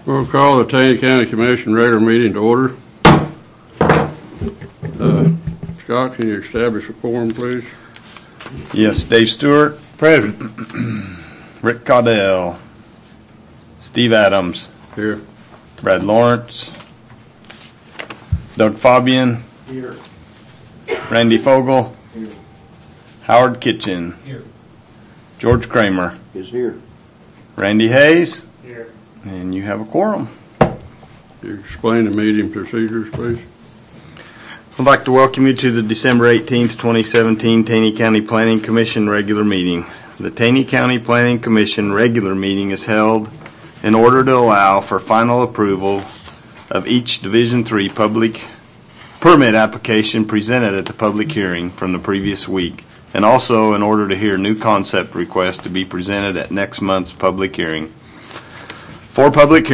We'll call the Taney County Commission regular meeting to order. Scott, can you establish a quorum, please? Yes, Dave Stewart. Present. Rick Caudell. Steve Adams. Here. Brad Lawrence. Doug Fabian. Here. Randy Fogel. Here. Howard Kitchen. Here. George Kramer. Is here. Randy Hayes. Here. And you have a quorum. You explain the meeting procedures, please. I'd like to welcome you to the December 18th, 2017 Taney County Planning Commission regular meeting. The Taney County Planning Commission regular meeting is held in order to allow for final approval of each Division III public permit application presented at the public hearing from the previous week, and also in order to hear new concept requests to be presented at next month's public hearing. For public